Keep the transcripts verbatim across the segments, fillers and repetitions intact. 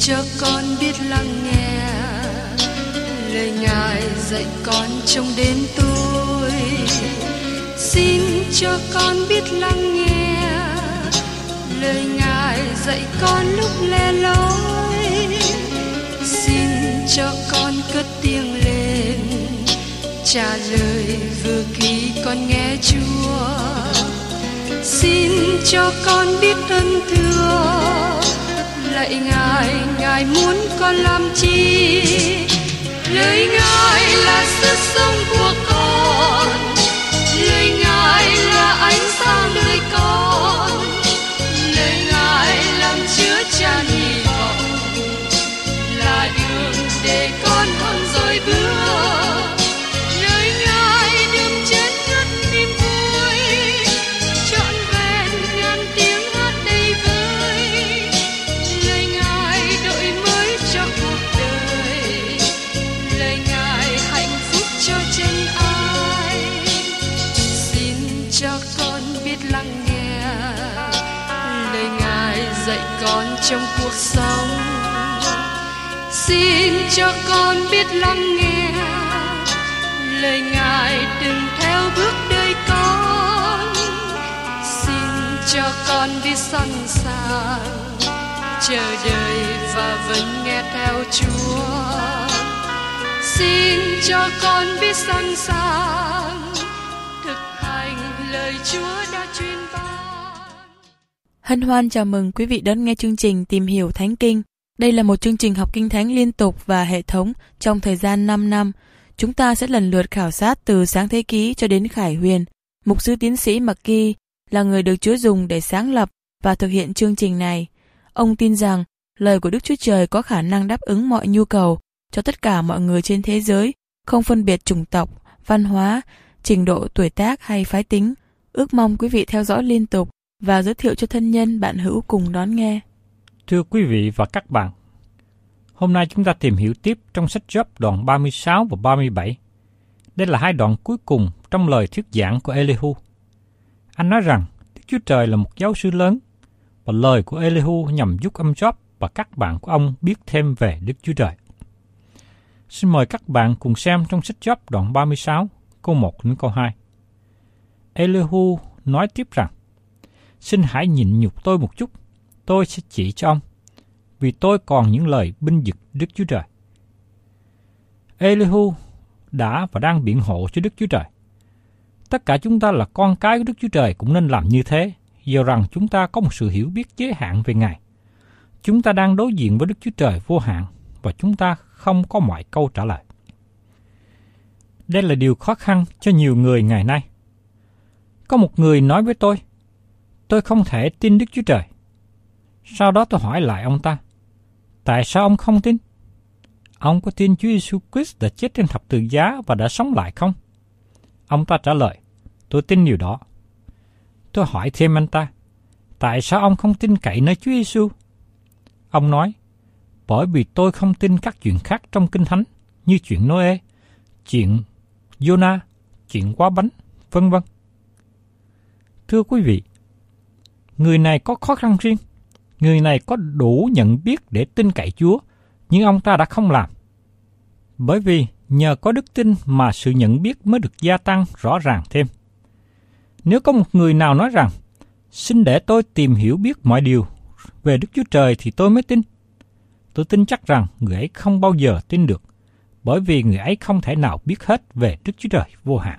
cho con biết lắng nghe lời Ngài dạy con trong đêm tối. Xin cho con biết lắng nghe lời Ngài dạy con lúc lẻ loi. Xin cho con cất tiếng lên trả lời vừa khi con nghe Chúa. Xin cho con biết ơn thưa lạy Ngài, Ngài muốn con làm chi? Lời Ngài là sức sống của con, lời Ngài là ánh sáng đời con, lời Ngài làm chứa chan hy vọng, là đường để con không dối bước. Lời Ngài đừng chết ngất niềm vui, trọn vẹn ngàn tiếng hát đầy vơi. Lời Ngài đổi mới cho cuộc đời, lời Ngài hạnh phúc cho chân ai. Xin cho con biết lắng nghe lời Ngài dạy con trong cuộc sống. Xin cho con biết lắng nghe lời Ngài đừng theo bước đời con. Xin cho con biết sẵn sàng chờ đợi và vẫn nghe theo Chúa. Xin cho con biết sẵn sàng thực hành lời Chúa đã truyền ban. Hân hoan chào mừng quý vị đón nghe chương trình Tìm hiểu Thánh Kinh. Đây là một chương trình học Kinh Thánh liên tục và hệ thống trong thời gian năm năm. Chúng ta sẽ lần lượt khảo sát từ Sáng Thế Ký cho đến Khải Huyền. Mục sư tiến sĩ McGee là người được Chúa dùng để sáng lập và thực hiện chương trình này. Ông tin rằng lời của Đức Chúa Trời có khả năng đáp ứng mọi nhu cầu cho tất cả mọi người trên thế giới, không phân biệt chủng tộc, văn hóa, trình độ tuổi tác hay phái tính. Ước mong quý vị theo dõi liên tục và giới thiệu cho thân nhân bạn hữu cùng đón nghe. Thưa quý vị và các bạn, hôm nay chúng ta tìm hiểu tiếp trong sách Job đoạn ba mươi sáu và ba mươi bảy. Đây là hai đoạn cuối cùng trong lời thuyết giảng của Elihu. Anh nói rằng Đức Chúa Trời là một giáo sư lớn, và lời của Elihu nhằm giúp ông Job và các bạn của ông biết thêm về Đức Chúa Trời. Xin mời các bạn cùng xem trong sách Job đoạn ba mươi sáu, câu một đến câu hai. Elihu nói tiếp rằng, xin hãy nhịn nhục tôi một chút, tôi sẽ chỉ cho ông, vì tôi còn những lời binh vực Đức Chúa Trời. Elihu đã và đang biện hộ cho Đức Chúa Trời. Tất cả chúng ta là con cái của Đức Chúa Trời cũng nên làm như thế, do rằng chúng ta có một sự hiểu biết giới hạn về Ngài. Chúng ta đang đối diện với Đức Chúa Trời vô hạn, và chúng ta không có mọi câu trả lời. Đây là điều khó khăn cho nhiều người ngày nay. Có một người nói với tôi, tôi không thể tin Đức Chúa Trời. Sau đó tôi hỏi lại ông ta, tại sao ông không tin? Ông có tin Chúa Giêsu Christ đã chết trên thập tự giá và đã sống lại không? Ông ta trả lời, tôi tin điều đó. Tôi hỏi thêm anh ta, tại sao ông không tin cậy nơi Chúa Giêsu? Ông nói, bởi vì tôi không tin các chuyện khác trong Kinh Thánh, như chuyện Noe, chuyện Jonah, chuyện quá bánh, vân vân. Thưa quý vị, người này có khó khăn riêng. Người này có đủ nhận biết để tin cậy Chúa, nhưng ông ta đã không làm. Bởi vì nhờ có đức tin mà sự nhận biết mới được gia tăng rõ ràng thêm. Nếu có một người nào nói rằng, xin để tôi tìm hiểu biết mọi điều về Đức Chúa Trời thì tôi mới tin, tôi tin chắc rằng người ấy không bao giờ tin được, bởi vì người ấy không thể nào biết hết về Đức Chúa Trời vô hạn.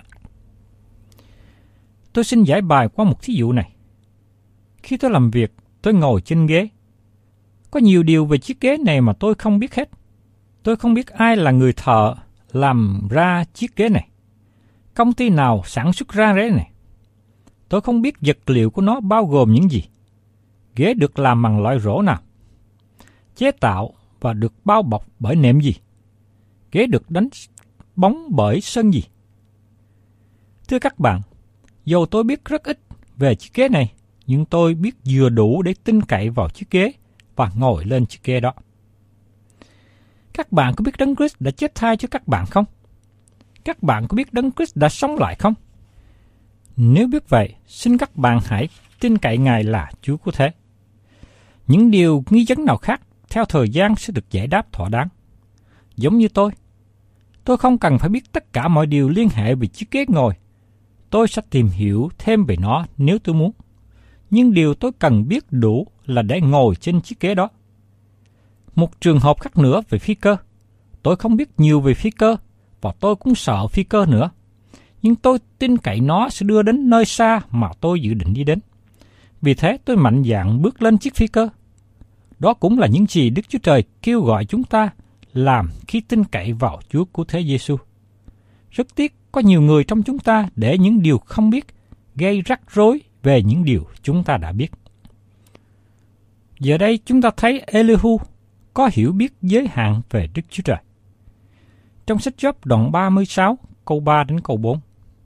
Tôi xin giải bài qua một thí dụ này. Khi tôi làm việc, tôi ngồi trên ghế. Có nhiều điều về chiếc ghế này mà tôi không biết hết. Tôi không biết ai là người thợ làm ra chiếc ghế này, công ty nào sản xuất ra ghế này. Tôi không biết vật liệu của nó bao gồm những gì. Ghế được làm bằng loại gỗ nào, chế tạo và được bao bọc bởi nệm gì. Ghế được đánh bóng bởi sân gì. Thưa các bạn, dù tôi biết rất ít về chiếc ghế này, nhưng tôi biết vừa đủ để tin cậy vào chiếc ghế và ngồi lên chiếc ghế đó. Các bạn có biết Đấng Christ đã chết thay cho các bạn không? Các bạn có biết Đấng Christ đã sống lại không? Nếu biết vậy, xin các bạn hãy tin cậy Ngài là Chúa cứu thế. Những điều nghi vấn nào khác theo thời gian sẽ được giải đáp thỏa đáng. Giống như tôi, tôi không cần phải biết tất cả mọi điều liên hệ về chiếc ghế ngồi. Tôi sẽ tìm hiểu thêm về nó nếu tôi muốn. Nhưng điều tôi cần biết đủ là để ngồi trên chiếc ghế đó. Một trường hợp khác nữa về phi cơ. Tôi không biết nhiều về phi cơ, và tôi cũng sợ phi cơ nữa. Nhưng tôi tin cậy nó sẽ đưa đến nơi xa mà tôi dự định đi đến. Vì thế tôi mạnh dạn bước lên chiếc phi cơ. Đó cũng là những gì Đức Chúa Trời kêu gọi chúng ta làm khi tin cậy vào Chúa Cứu Thế Giêsu. Rất tiếc có nhiều người trong chúng ta để những điều không biết gây rắc rối về những điều chúng ta đã biết. Giờ đây chúng ta thấy Elihu có hiểu biết giới hạn về Đức Chúa Trời. Trong sách Gióp đoạn ba mươi sáu, câu ba đến câu bốn.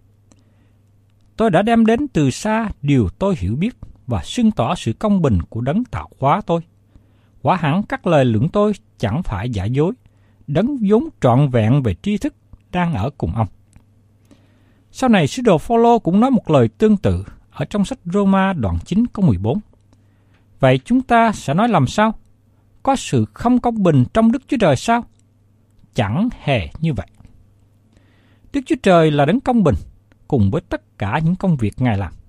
Tôi đã đem đến từ xa điều tôi hiểu biết và xưng tỏ sự công bình của đấng tạo hóa tôi. Quả hẳn các lời lưỡng tôi chẳng phải giả dối, đấng vốn trọn vẹn về tri thức đang ở cùng ông. Sau này sứ đồ Phao-lô cũng nói một lời tương tự ở trong sách Roma đoạn chín câu mười bốn. Vậy chúng ta sẽ nói làm sao? Có sự không công bình trong Đức Chúa Trời sao? Chẳng hề như vậy. Đức Chúa Trời là đấng công bình cùng với tất cả những công việc Ngài làm.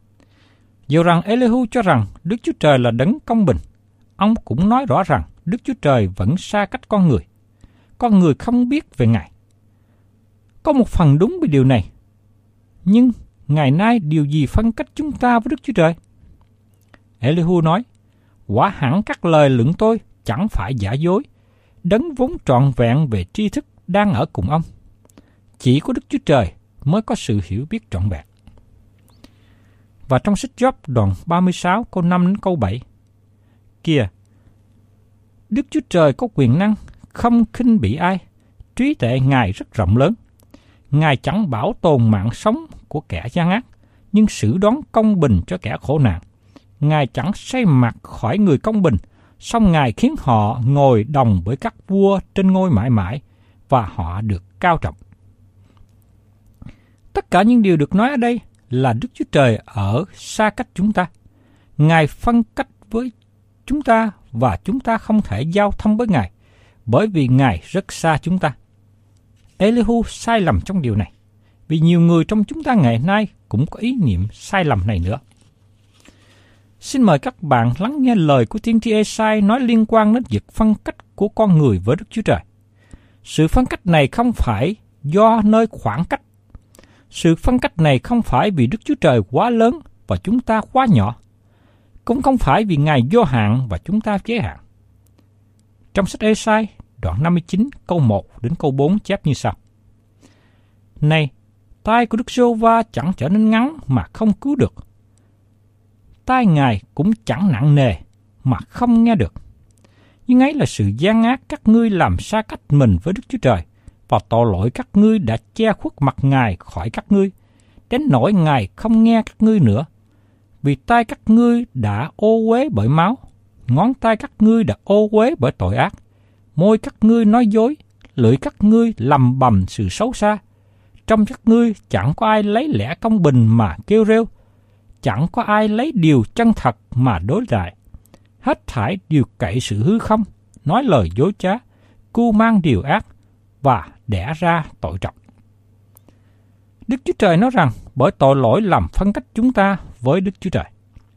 Dù rằng Elihu cho rằng Đức Chúa Trời là đấng công bình, ông cũng nói rõ rằng Đức Chúa Trời vẫn xa cách con người. Con người không biết về Ngài. Có một phần đúng về điều này. Nhưng ngày nay điều gì phân cách chúng ta với Đức Chúa Trời? Elihu nói, quả hẳn các lời lưỡng tôi chẳng phải giả dối, đấng vốn trọn vẹn về tri thức đang ở cùng ông. Chỉ có Đức Chúa Trời mới có sự hiểu biết trọn vẹn. Và trong sách Gióp đoạn ba mươi sáu câu năm đến câu bảy. Kìa, Đức Chúa Trời có quyền năng, không khinh bỉ ai, trí tuệ Ngài rất rộng lớn. Ngài chẳng bảo tồn mạng sống của kẻ gian ác, nhưng xử đoán công bình cho kẻ khổ nạn. Ngài chẳng xây mặt khỏi người công bình, song Ngài khiến họ ngồi đồng với các vua trên ngôi mãi mãi, và họ được cao trọng. Tất cả những điều được nói ở đây là Đức Chúa Trời ở xa cách chúng ta. Ngài phân cách với chúng ta và chúng ta không thể giao thông với Ngài, bởi vì Ngài rất xa chúng ta. Elihu sai lầm trong điều này, vì nhiều người trong chúng ta ngày nay cũng có ý niệm sai lầm này nữa. Xin mời các bạn lắng nghe lời của tiên tri Ê-sai nói liên quan đến việc phân cách của con người với Đức Chúa Trời. Sự phân cách này không phải do nơi khoảng cách. Sự phân cách này không phải vì Đức Chúa Trời quá lớn và chúng ta quá nhỏ. Cũng không phải vì Ngài vô hạn và chúng ta giới hạn. Trong sách Ê-sai, đoạn năm mươi chín, câu một đến câu bốn chép như sau. Này, tai của Đức Giê-hô-va chẳng trở nên ngắn mà không cứu được. Tai Ngài cũng chẳng nặng nề mà không nghe được. Nhưng ấy là sự gian ác các ngươi làm xa cách mình với Đức Chúa Trời, và tội lỗi các ngươi đã che khuất mặt Ngài khỏi các ngươi, đến nỗi Ngài không nghe các ngươi nữa. Vì tai các ngươi đã ô uế bởi máu, ngón tay các ngươi đã ô uế bởi tội ác, môi các ngươi nói dối, lưỡi các ngươi lầm bầm sự xấu xa. Trong các ngươi chẳng có ai lấy lẽ công bình mà kêu rêu, chẳng có ai lấy điều chân thật mà đối lại. Hết thảy đều cậy sự hư không, nói lời dối trá, cưu mang điều ác và đẻ ra tội trọng. Đức Chúa Trời nói rằng bởi tội lỗi làm phân cách chúng ta với Đức Chúa Trời.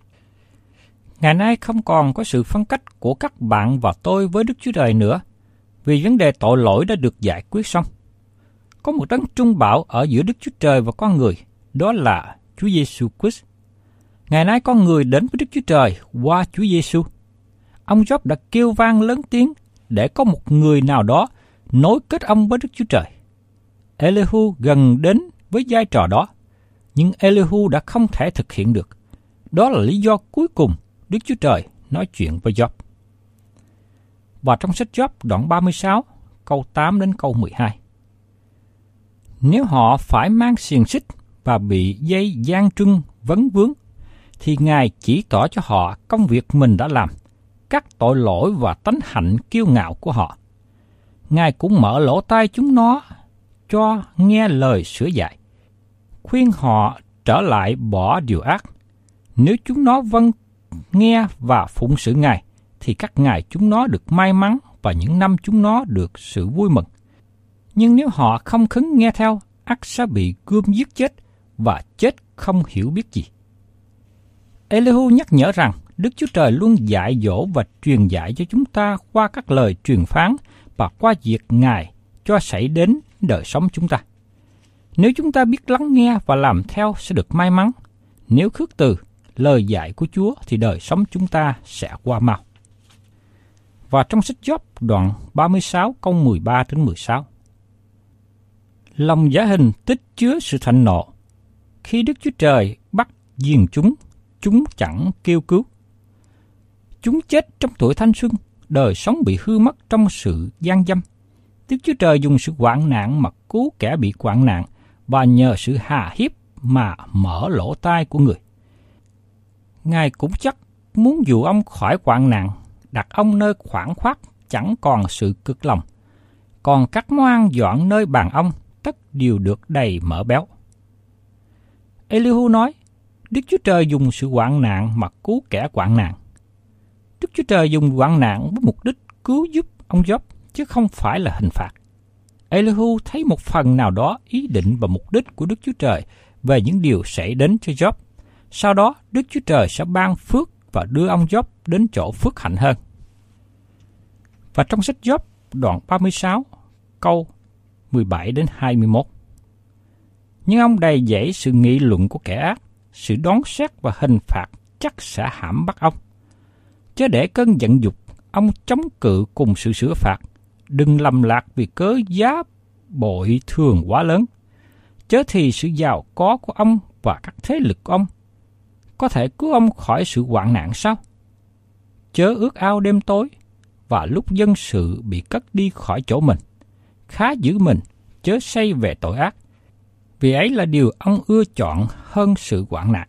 Ngày nay không còn có sự phân cách của các bạn và tôi với Đức Chúa Trời nữa, vì vấn đề tội lỗi đã được giải quyết xong. Có một đấng trung bảo ở giữa Đức Chúa Trời và con người, đó là Chúa Giêsu Christ. Ngày nay con người đến với Đức Chúa Trời qua Chúa Giêsu. Ông Job đã kêu vang lớn tiếng để có một người nào đó nối kết ông với Đức Chúa Trời. Elihu gần đến với vai trò đó, nhưng Elihu đã không thể thực hiện được. Đó là lý do cuối cùng Đức Chúa Trời nói chuyện với Job. Và trong sách Job đoạn ba mươi sáu, câu tám đến câu mười hai. Nếu họ phải mang xiềng xích và bị dây gian trưng vấn vướng, thì Ngài chỉ tỏ cho họ công việc mình đã làm, các tội lỗi và tánh hạnh kiêu ngạo của họ. Ngài cũng mở lỗ tai chúng nó cho nghe lời sửa dạy, khuyên họ trở lại bỏ điều ác. Nếu chúng nó vâng nghe và phụng sự Ngài, thì các ngày chúng nó được may mắn và những năm chúng nó được sự vui mừng. Nhưng nếu họ không khứng nghe theo, ắt sẽ bị gươm giết chết và chết không hiểu biết gì. Elihu nhắc nhở rằng Đức Chúa Trời luôn dạy dỗ và truyền dạy cho chúng ta qua các lời truyền phán và qua việc Ngài cho xảy đến đời sống chúng ta. Nếu chúng ta biết lắng nghe và làm theo sẽ được may mắn. Nếu khước từ lời dạy của Chúa thì đời sống chúng ta sẽ qua mau. Và trong sách Gióp đoạn ba mươi sáu câu mười ba đến mười sáu. Lòng giả hình tích chứa sự thạnh nộ. Khi Đức Chúa Trời bắt giết chúng, chúng chẳng kêu cứu. Chúng chết trong tuổi thanh xuân, đời sống bị hư mất trong sự gian dâm. Đức Chúa Trời dùng sự hoạn nạn mà cứu kẻ bị hoạn nạn, và nhờ sự hà hiếp mà mở lỗ tai của người. Ngài cũng chắc muốn dụ ông khỏi hoạn nạn, đặt ông nơi khoảng khoát, chẳng còn sự cực lòng. Còn các món ăn dọn nơi bàn ông, tất đều được đầy mỡ béo. Elihu nói, Đức Chúa Trời dùng sự hoạn nạn mà cứu kẻ hoạn nạn. Đức Chúa Trời dùng hoạn nạn với mục đích cứu giúp ông Gióp, chứ không phải là hình phạt. Elihu thấy một phần nào đó ý định và mục đích của Đức Chúa Trời về những điều xảy đến cho Gióp. Sau đó, Đức Chúa Trời sẽ ban phước và đưa ông Gióp đến chỗ phước hạnh hơn. Và trong sách Gióp đoạn ba mươi sáu, câu mười bảy đến hai mươi mốt. Nhưng ông đầy dẫy sự nghị luận của kẻ ác, sự đoán xét và hình phạt chắc sẽ hãm bắt ông. Chớ để cơn giận dục, ông chống cự cùng sự sửa phạt. Đừng lầm lạc vì cớ giá bội thường quá lớn. Chớ thì sự giàu có của ông và các thế lực của ông có thể cứu ông khỏi sự hoạn nạn sao? Chớ ước ao đêm tối và lúc dân sự bị cất đi khỏi chỗ mình. Khá giữ mình, chớ say về tội ác, vì ấy là điều ông ưa chọn hơn sự hoạn nạn.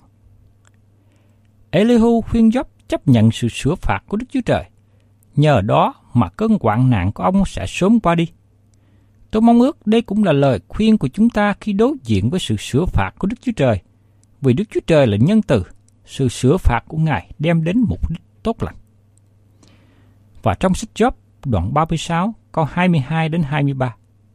Elihu khuyên Gióp chấp nhận sự sửa phạt của Đức Chúa Trời. Nhờ đó mà cơn hoạn nạn của ông sẽ sớm qua đi. Tôi mong ước đây cũng là lời khuyên của chúng ta khi đối diện với sự sửa phạt của Đức Chúa Trời. Vì Đức Chúa Trời là nhân từ, sự sửa phạt của Ngài đem đến mục đích tốt lành. Và trong sách Gióp đoạn ba mươi sáu câu hai mươi hai đến hai mươi ba.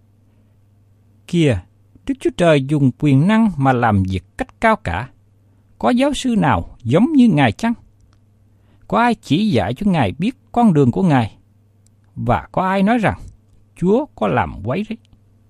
Kìa, Đức Chúa Trời dùng quyền năng mà làm việc cách cao cả. Có giáo sư nào giống như Ngài chăng? Có ai chỉ dạy cho Ngài biết con đường của Ngài? Và có ai nói rằng Chúa có làm quấy rối?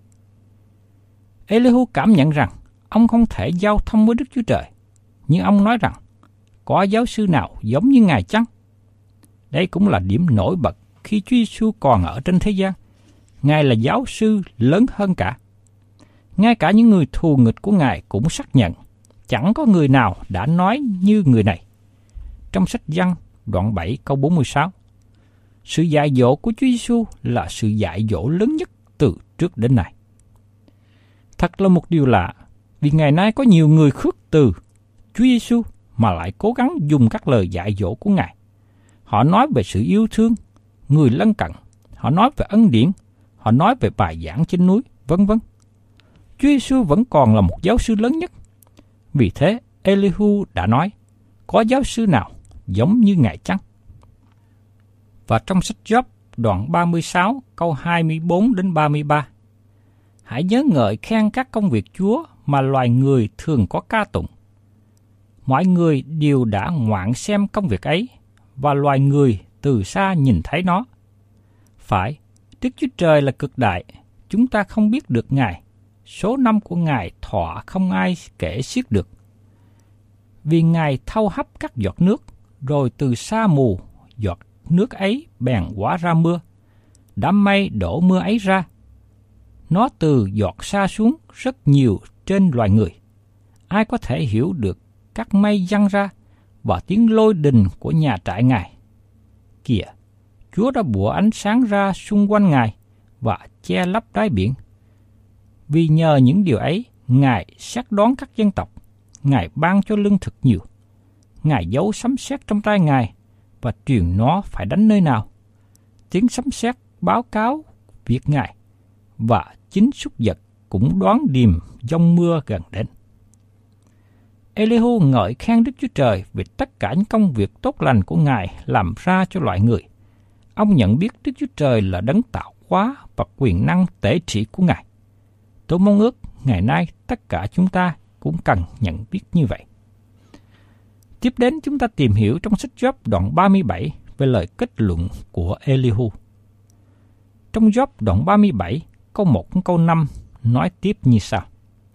Elihu cảm nhận rằng ông không thể giao thông với Đức Chúa Trời, nhưng ông nói rằng có giáo sư nào giống như Ngài chăng? Đây cũng là điểm nổi bật khi Chúa Giêsu còn ở trên thế gian. Ngài là giáo sư lớn hơn cả. Ngay cả những người thù nghịch của Ngài cũng xác nhận chẳng có người nào đã nói như người này. Trong sách Giăng đoạn bảy câu bốn mươi sáu, sự dạy dỗ của Chúa Giêsu là sự dạy dỗ lớn nhất từ trước đến nay. Thật là một điều lạ, vì ngày nay có nhiều người khước từ Chúa Giêsu mà lại cố gắng dùng các lời dạy dỗ của Ngài. Họ nói về sự yêu thương người lân cận, họ nói về ân điển, họ nói về bài giảng trên núi, vân vân. Chúa Giêsu vẫn còn là một giáo sư lớn nhất. Vì thế, Elihu đã nói, có giáo sư nào giống như Ngài chăng? Và trong sách Gióp đoạn ba mươi sáu câu hai mươi bốn đến ba mươi ba, hãy nhớ ngợi khen các công việc Chúa mà loài người thường có ca tụng. Mọi người đều đã ngoạn xem công việc ấy, và loài người từ xa nhìn thấy nó. Phải, Đức Chúa Trời là cực đại, chúng ta không biết được Ngài. Số năm của Ngài thọ không ai kể xiết được. Vì Ngài thâu hấp các giọt nước, rồi từ sa mù, giọt nước ấy bèn hóa ra mưa. Đám mây đổ mưa ấy ra. Nó từ giọt sa xuống rất nhiều trên loài người. Ai có thể hiểu được các mây giăng ra và tiếng lôi đình của nhà trại Ngài? Kìa, Chúa đã bủa ánh sáng ra xung quanh Ngài và che lấp đáy biển. Vì nhờ những điều ấy, Ngài xét đoán các dân tộc, Ngài ban cho lương thực nhiều. Ngài giấu sấm sét trong tay Ngài và truyền nó phải đánh nơi nào. Tiếng sấm sét báo cáo việc Ngài, và chính súc vật cũng đoán điềm giông mưa gần đến. Elihu ngợi khen Đức Chúa Trời về tất cả những công việc tốt lành của Ngài làm ra cho loài người. Ông nhận biết Đức Chúa Trời là đấng tạo hóa và quyền năng tể trị của Ngài. Tôi mong ước ngày nay tất cả chúng ta cũng cần nhận biết như vậy. Tiếp đến chúng ta tìm hiểu trong sách Gióp đoạn ba mươi bảy về lời kết luận của Elihu. Trong Gióp đoạn ba mươi bảy, câu một câu năm nói tiếp như sau.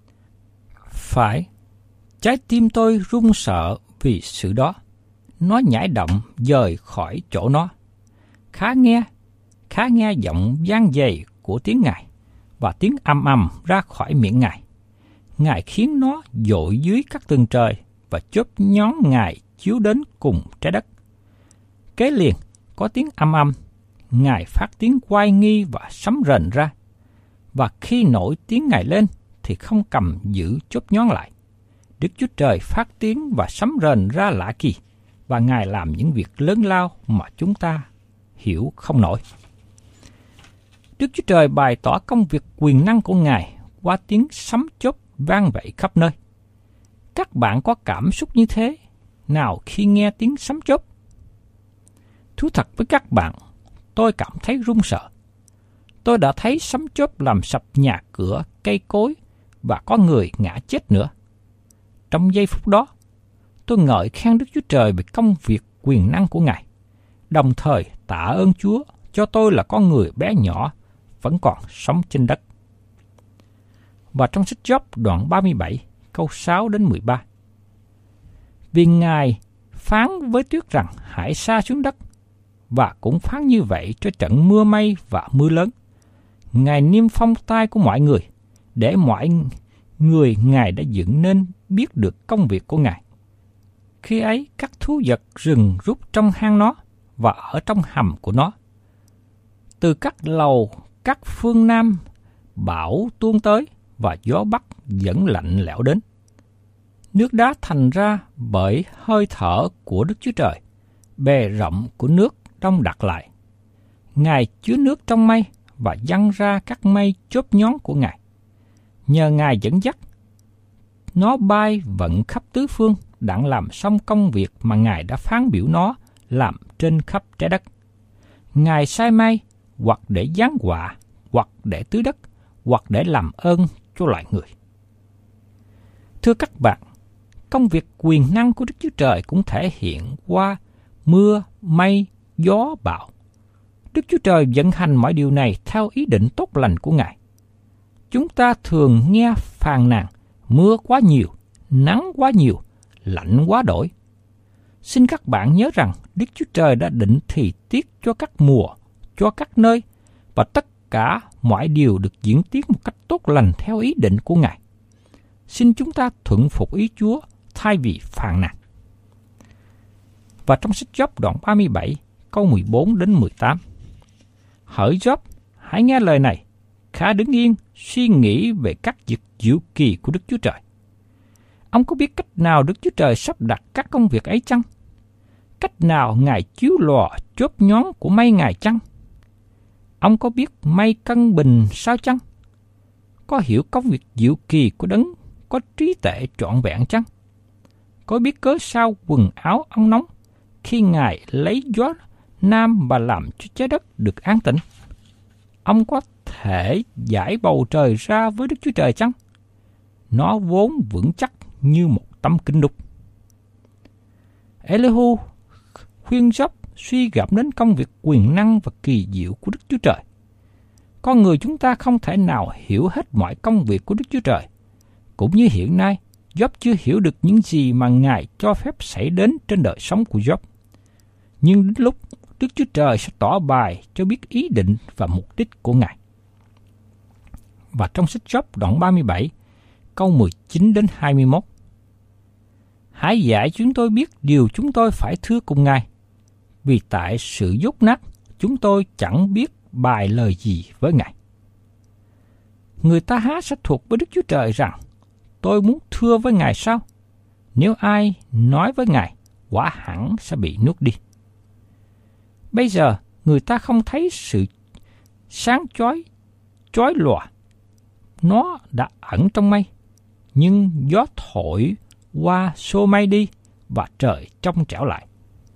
Phải, trái tim tôi run sợ vì sự đó. Nó nhảy động dời khỏi chỗ nó. Khá nghe, khá nghe giọng vang dày của tiếng Ngài và tiếng ầm ầm ra khỏi miệng Ngài. Ngài khiến nó dội dưới các tầng trời và chớp nhón Ngài chiếu đến cùng trái đất. Kế liền có tiếng ầm ầm, Ngài phát tiếng oai nghi và sấm rền ra. Và khi nổi tiếng Ngài lên thì không cầm giữ chớp nhón lại. Đức Chúa Trời phát tiếng và sấm rền ra lạ kỳ, và Ngài làm những việc lớn lao mà chúng ta hiểu không nổi. Đức Chúa Trời bày tỏ công việc quyền năng của Ngài qua tiếng sấm chớp vang vọng khắp nơi. Các bạn có cảm xúc như thế nào khi nghe tiếng sấm chớp? Thú thật với các bạn, tôi cảm thấy run sợ. Tôi đã thấy sấm chớp làm sập nhà cửa, cây cối và có người ngã chết nữa. Trong giây phút đó, tôi ngợi khen Đức Chúa Trời về công việc quyền năng của Ngài, đồng thời tạ ơn Chúa cho tôi là con người bé nhỏ vẫn còn sống trên đất. Và trong sách Gióp đoạn ba mươi bảy, câu sáu đến mười ba. Vì Ngài phán với tuyết rằng hãy sa xuống đất, và cũng phán như vậy cho trận mưa mây và mưa lớn. Ngài niêm phong tai của mọi người, để mọi người Ngài đã dựng nên biết được công việc của Ngài. Khi ấy các thú vật rừng rút trong hang nó và ở trong hầm của nó. Từ các lầu các phương Nam bão tuôn tới và gió Bắc dẫn lạnh lẽo đến. Nước đá thành ra bởi hơi thở của Đức Chúa Trời, bề rộng của nước đông đặc lại. Ngài chứa nước trong mây và dăng ra các mây chớp nhón của Ngài. Nhờ Ngài dẫn dắt, nó bay vận khắp tứ phương, đặng làm xong công việc mà Ngài đã phán biểu nó làm trên khắp trái đất. Ngài sai mây hoặc để giáng họa, hoặc để tưới đất, hoặc để làm ơn cho loài người. Thưa các bạn, công việc quyền năng của Đức Chúa Trời cũng thể hiện qua mưa, mây, gió, bão. Đức Chúa Trời vận hành mọi điều này theo ý định tốt lành của Ngài. Chúng ta thường nghe phàn nàn mưa quá nhiều, nắng quá nhiều, lạnh quá đổi. Xin các bạn nhớ rằng Đức Chúa Trời đã định thời tiết cho các mùa, cho các nơi, và tất cả mọi điều được diễn tiến một cách tốt lành theo ý định của Ngài. Xin chúng ta thuận phục ý Chúa thay vì phàn nàn. Và trong sách Gióp đoạn ba mươi bảy, câu mười bốn đến mười tám. Hỡi Gióp, hãy nghe lời này, khá đứng yên, suy nghĩ về các việc diệu kỳ của Đức Chúa Trời. Ông có biết cách nào Đức Chúa Trời sắp đặt các công việc ấy chăng? Cách nào Ngài chiếu lò chớp nhón của mây Ngài chăng? Ông có biết mây cân bình sao chăng? Có hiểu công việc diệu kỳ của đấng có trí tuệ trọn vẹn chăng? Có biết cớ sao quần áo ông nóng khi Ngài lấy gió nam và làm cho trái đất được an tĩnh? Ông có thể giải bầu trời ra với Đức Chúa Trời chăng? Nó vốn vững chắc như một tấm kính đúc. Elihu khuyên Gióp suy gẫm đến công việc quyền năng và kỳ diệu của Đức Chúa Trời. Con người chúng ta không thể nào hiểu hết mọi công việc của Đức Chúa Trời. Cũng như hiện nay, Gióp chưa hiểu được những gì mà Ngài cho phép xảy đến trên đời sống của Gióp. Nhưng đến lúc Đức Chúa Trời sẽ tỏ bày cho biết ý định và mục đích của Ngài. Và trong sách Gióp đoạn ba mươi bảy, câu mười chín đến hai mươi mốt. Hãy dạy chúng tôi biết điều chúng tôi phải thưa cùng Ngài, vì tại sự dốt nát chúng tôi chẳng biết bài lời gì với Ngài. Người ta há sẽ thuộc với Đức Chúa Trời rằng, tôi muốn thưa với Ngài sao? Nếu ai nói với Ngài, quả hẳn sẽ bị nuốt đi. Bây giờ, người ta không thấy sự sáng chói, chói lòa. Nó đã ẩn trong mây, nhưng gió thổi qua xô mây đi và trời trong trẻo lại.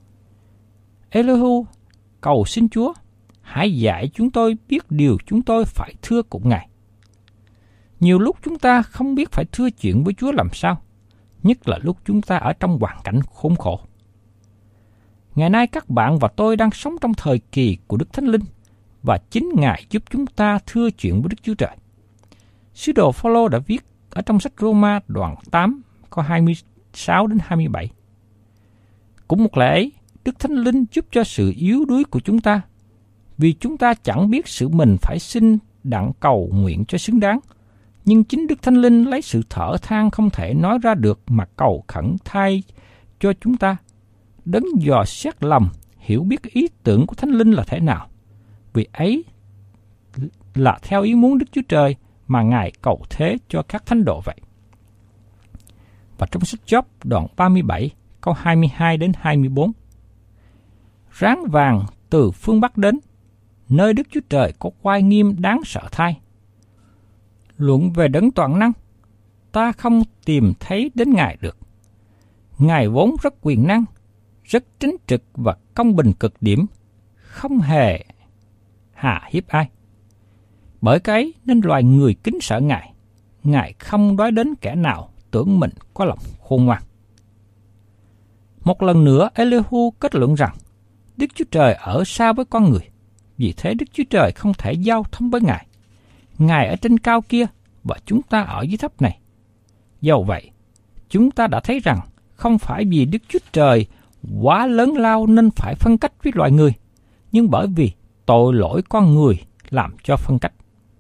Elihu cầu xin Chúa, hãy dạy chúng tôi biết điều chúng tôi phải thưa cùng Ngài. Nhiều lúc chúng ta không biết phải thưa chuyện với Chúa làm sao, nhất là lúc chúng ta ở trong hoàn cảnh khốn khổ. Ngày nay các bạn và tôi đang sống trong thời kỳ của Đức Thánh Linh, và chính Ngài giúp chúng ta thưa chuyện với Đức Chúa Trời. Sứ đồ Phao-lô đã viết ở trong sách Rô-ma đoạn tám, câu hai mươi sáu đến hai mươi bảy. Cũng một lẽ ấy, Đức Thánh Linh giúp cho sự yếu đuối của chúng ta, vì chúng ta chẳng biết sự mình phải xin đặng cầu nguyện cho xứng đáng, nhưng chính Đức Thánh Linh lấy sự thở than không thể nói ra được mà cầu khẩn thay cho chúng ta. Đấng dò xét lòng, hiểu biết ý tưởng của Thánh Linh là thế nào, vì ấy là theo ý muốn Đức Chúa Trời mà Ngài cầu thế cho các thánh đồ vậy. Và trong sách Gióp đoạn ba mươi bảy, câu hai mươi hai đến hai mươi bốn. Ráng vàng từ phương Bắc đến, nơi Đức Chúa Trời có oai nghiêm đáng sợ thay. Luận về đấng toàn năng, ta không tìm thấy đến Ngài được. Ngài vốn rất quyền năng, rất chính trực và công bình cực điểm, không hề hà hiếp ai. Bởi cái nên loài người kính sợ Ngài, Ngài không đói đến kẻ nào tưởng mình có lòng khôn ngoan. Một lần nữa, Elihu kết luận rằng Đức Chúa Trời ở xa với con người, vì thế Đức Chúa Trời không thể giao thông với Ngài. Ngài ở trên cao kia và chúng ta ở dưới thấp này. Dầu vậy, chúng ta đã thấy rằng không phải vì Đức Chúa Trời quá lớn lao nên phải phân cách với loài người, nhưng bởi vì tội lỗi con người làm cho phân cách.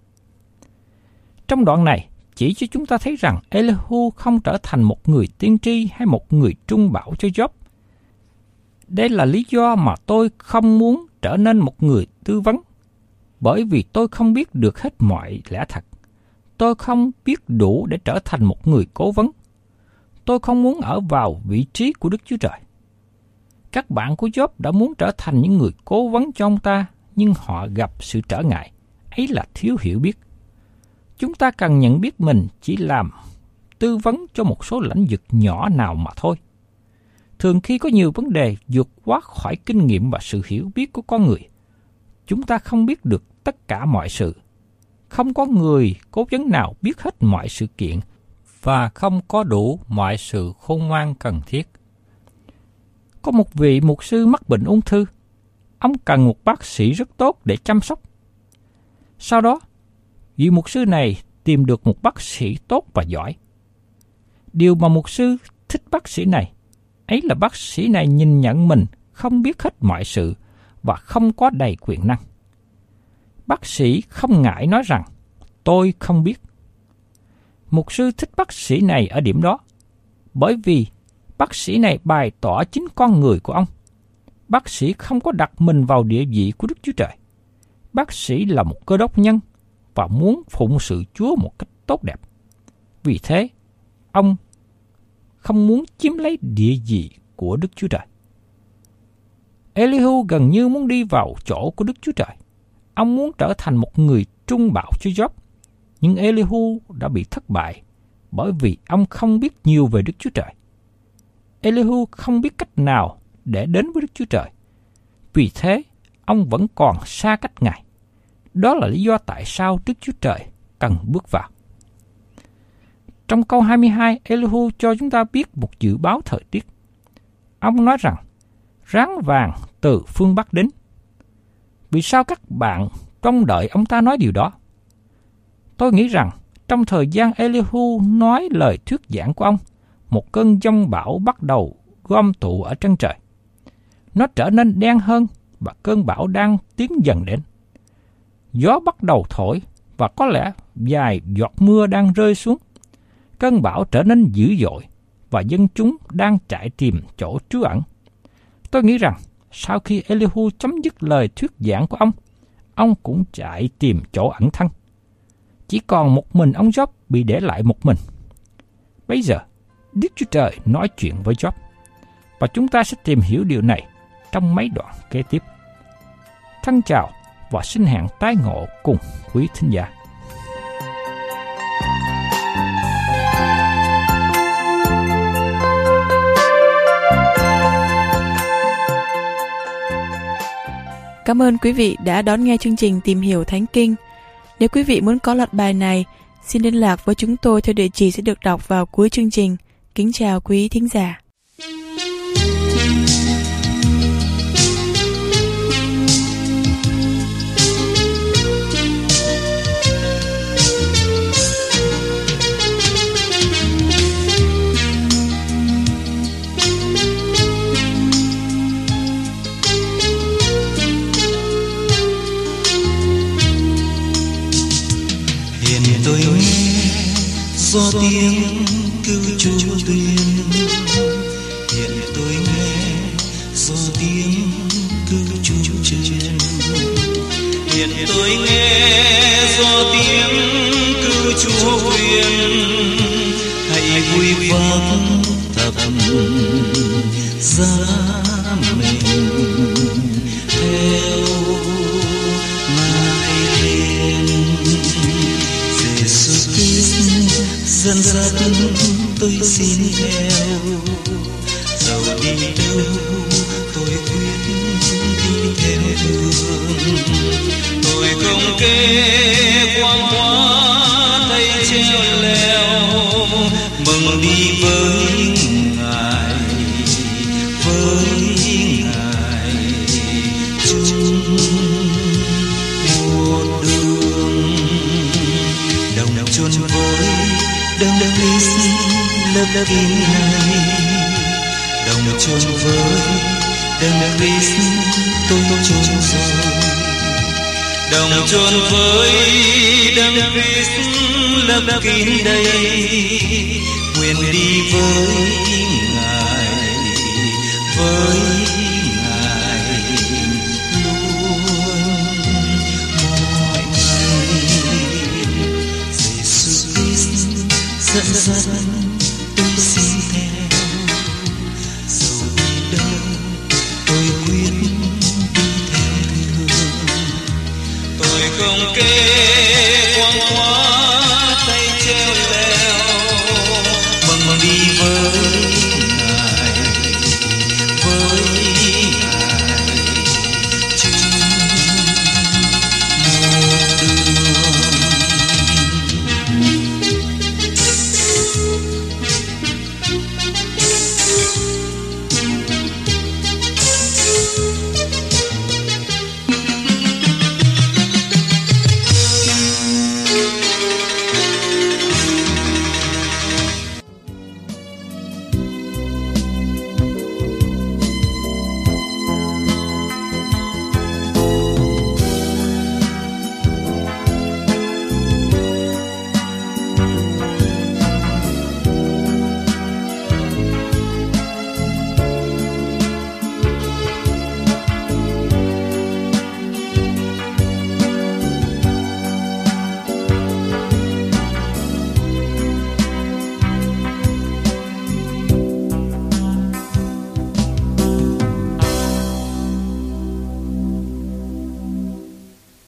Trong đoạn này, chỉ cho chúng ta thấy rằng Elihu không trở thành một người tiên tri hay một người trung bảo cho Gióp. Đây là lý do mà tôi không muốn trở nên một người tư vấn, bởi vì tôi không biết được hết mọi lẽ thật. Tôi không biết đủ để trở thành một người cố vấn. Tôi không muốn ở vào vị trí của Đức Chúa Trời. Các bạn của Gióp đã muốn trở thành những người cố vấn cho ông ta, nhưng họ gặp sự trở ngại, ấy là thiếu hiểu biết. Chúng ta cần nhận biết mình chỉ làm tư vấn cho một số lĩnh vực nhỏ nào mà thôi. Thường khi có nhiều vấn đề vượt quá khỏi kinh nghiệm và sự hiểu biết của con người, chúng ta không biết được tất cả mọi sự. Không có người cố vấn nào biết hết mọi sự kiện và không có đủ mọi sự khôn ngoan cần thiết. Có một vị mục sư mắc bệnh ung thư. Ông cần một bác sĩ rất tốt để chăm sóc. Sau đó, vị mục sư này tìm được một bác sĩ tốt và giỏi. Điều mà mục sư thích bác sĩ này, ấy là bác sĩ này nhìn nhận mình không biết hết mọi sự và không có đầy quyền năng. Bác sĩ không ngại nói rằng, tôi không biết. Mục sư thích bác sĩ này ở điểm đó, bởi vì bác sĩ này bày tỏ chính con người của ông. Bác sĩ không có đặt mình vào địa vị của Đức Chúa Trời. Bác sĩ là một cơ đốc nhân và muốn phụng sự Chúa một cách tốt đẹp. Vì thế, ông không muốn chiếm lấy địa vị của Đức Chúa Trời. Elihu gần như muốn đi vào chỗ của Đức Chúa Trời. Ông muốn trở thành một người trung bảo cho Gióp, nhưng Elihu đã bị thất bại bởi vì ông không biết nhiều về Đức Chúa Trời. Elihu không biết cách nào để đến với Đức Chúa Trời. Vì thế, ông vẫn còn xa cách Ngài. Đó là lý do tại sao Đức Chúa Trời cần bước vào. Trong câu hai mươi hai, Elihu cho chúng ta biết một dự báo thời tiết. Ông nói rằng, ráng vàng từ phương Bắc đến. Vì sao các bạn trông đợi ông ta nói điều đó? Tôi nghĩ rằng, trong thời gian Elihu nói lời thuyết giảng của ông, một cơn giông bão bắt đầu gom tụ ở chân trời. Nó trở nên đen hơn và cơn bão đang tiến dần đến. Gió bắt đầu thổi và có lẽ vài giọt mưa đang rơi xuống. Cơn bão trở nên dữ dội và dân chúng đang chạy tìm chỗ trú ẩn. Tôi nghĩ rằng sau khi Elihu chấm dứt lời thuyết giảng của ông, ông cũng chạy tìm chỗ ẩn thân. Chỉ còn một mình ông Gióp bị để lại một mình. Bây giờ, Đức Chúa Trời nói chuyện với Gióp, và chúng ta sẽ tìm hiểu điều này trong mấy đoạn kế tiếp. Thân chào và xin hẹn tái ngộ cùng quý thính giả. Cảm ơn quý vị đã đón nghe chương trình Tìm Hiểu Thánh Kinh. Nếu quý vị muốn có loạt bài này, xin liên lạc với chúng tôi theo địa chỉ sẽ được đọc vào cuối chương trình. Kính chào quý thính giả. Tôi nghe gió tiếng cứu Chúa tuyên, hiện tôi nghe gió tiếng cứu Chúa truyền, hiện tôi nghe gió tiếng cứu Chúa truyền. Hãy vui vang thập giá mình theo Ngài lên. Dẫn dắt tôi xin theo, dẫu đi đâu tôi quyết đi theo đường. Tôi không kê quang hóa tay treo leo, mừng đi với Ngài, với Ngài chung một đường. Đồng chôn với đấng Christ lớp kín này, đồng chôn với đấng Christ tôi chôn rồi. Đồng chôn với đấng Christ lớp kín đây, nguyện đi với Ngài, với Ngài luôn mọi ngày. Giêsu Christ dẫn dắt tôi xin theo, dẫu đi đâu tôi quyết đi theo thường. Tôi không kê quang hóa tay treo leo, mừng đi với